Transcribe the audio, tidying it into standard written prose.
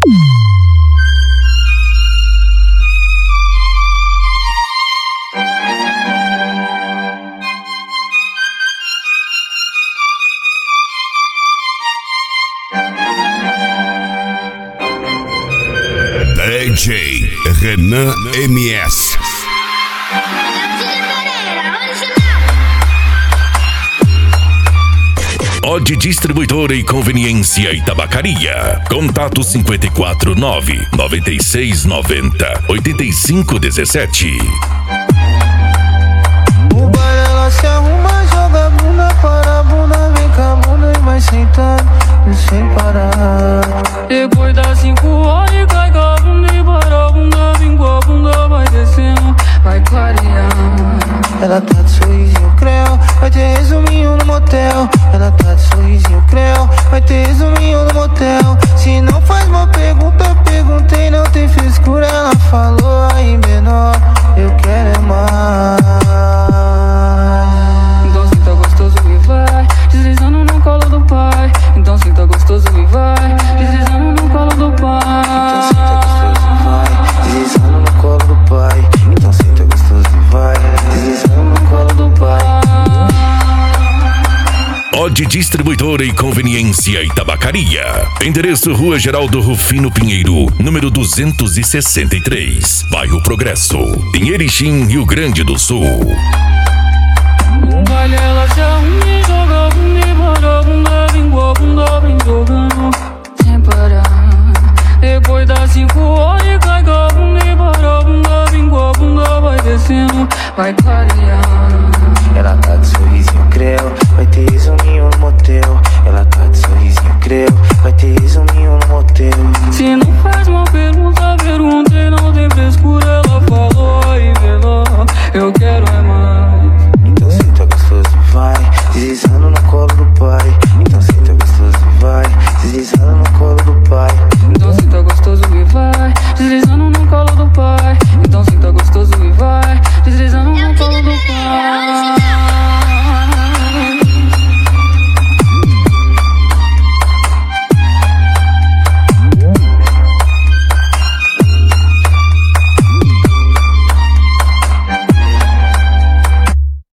DJ Renan MS. Odd Distribuidora e Conveniência e Tabacaria. Contato 549-9690-8517. O baile ela se arruma, joga a bunda para a bunda, vem com a bunda e vai sentando sem parar. Depois das 5 horas cai com a bunda e para a bunda, vem com a bunda, vai descendo, vai clareando. Ela tá de sorrisinho creu, vai ter resuminho no motel. Ela tá de sorrisinho creu, vai ter resuminho no motel. Se não faz uma pergunta, perguntei, não tem frescura. Ela falou aí menor, eu quero é mais. Então senta gostoso e vai, deslizando no colo do pai. Então senta gostoso e vai, deslizando no colo do pai. Então senta gostoso e vai, deslizando no colo do pai. Então senta gostoso e vai, deslizando no colo do pai. Odd Distribuidora e Conveniência e Tabacaria. Endereço Rua Geraldo Rufino Pinheiro, número 263, Bairro Progresso, Pinheirichim, Rio Grande do Sul. No baile ela se arruma e joga a bunda e para a bunda, vem com a bunda, vem jogando sem parar. Depois das 5 horas cai com a bunda e para a bunda, vem com a bunda, vai descendo, vai clareando. Ela tá de sorrisinho creu, vai ter resuminho no motel. Ela tá de sorrisinho creu, vai ter resuminho no motel. Se não faz uma pergunta, perguntei, não tem frescura. Ela falou aí menor, eu quero é mais. Então senta gostoso e vai, deslizando